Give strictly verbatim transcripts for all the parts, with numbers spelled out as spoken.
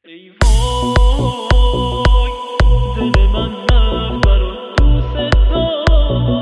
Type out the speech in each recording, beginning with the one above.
ای وای دل من رفت برات دوست دارم.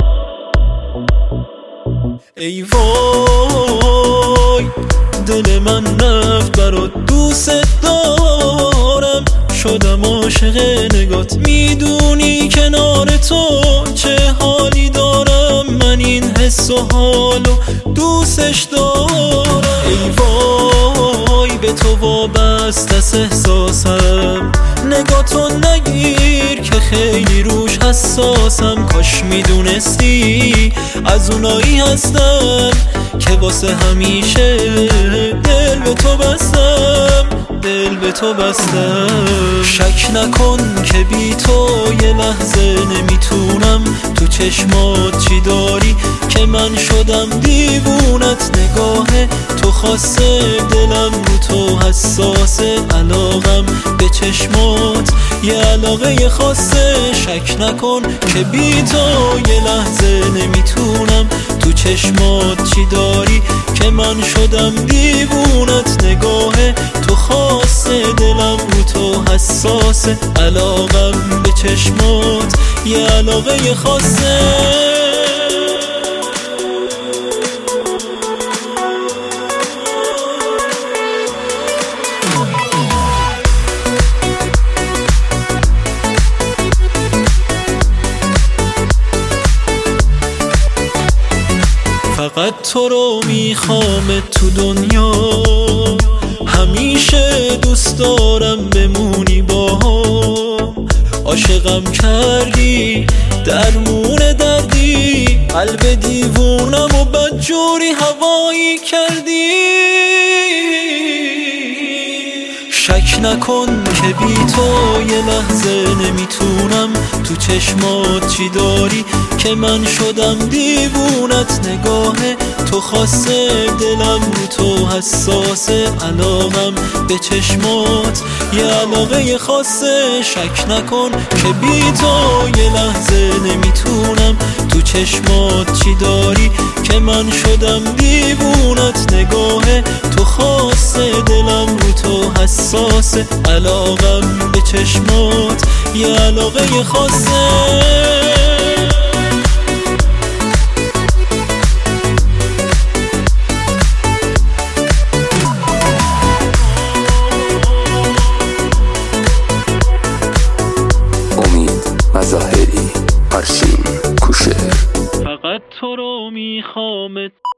ای وای دل من رفت برات دوست دارم. شدم عاشق نگات، میدونی کنار تو چه حالی دارم. من این حس و حالو دوستش دارم. ای وای به تو وابسته است احساسم، نگاتو نگیر که خیلی روش حساسم. کاش میدونستی از اونایی هستم که واسه همیشه دل به تو بستم، دل به تو بستم. شک نکن که بی تو یه لحظه نمیتونم. تو چشمات چی داری که من شدم دیوونت. نگاه تو خاصه دلم رو تو حساسه. علاقم به چشمات یه علاقه خاصه. شک نکن که بی تو یه لحظه نمیتونم. تو چشمات چی داری که من شدم دیوونت. نگاه تو خاصه دلم رو تو حساسه. علاقم به چشمات یه علاقه خاصه. فقط تو رو میخوام تو دنیا، همیشه دوست دارم بمونی باهم. عاشقم کردی درمون دردی، قلب دیوونم و بدجوری هوایی کردی. شک نکن که بی تو یه لحظه نمیتونم. تو چشمات چی داری که من شدم دیوونت. نگاه تو خاصه دلم رو تو حساسه. علاقم به چشمات یه علاقه خاصه. شک نکن که بی تو یه لحظه نمیتونم. تو چشمات چی داری که من شدم دیوونت. نگاه تو خاصه دلم رو تو حساسه. علاقم به چشمات یه علاقه خاصه. مظاهری، پرچین کوشر. فقط تو رو میخوام.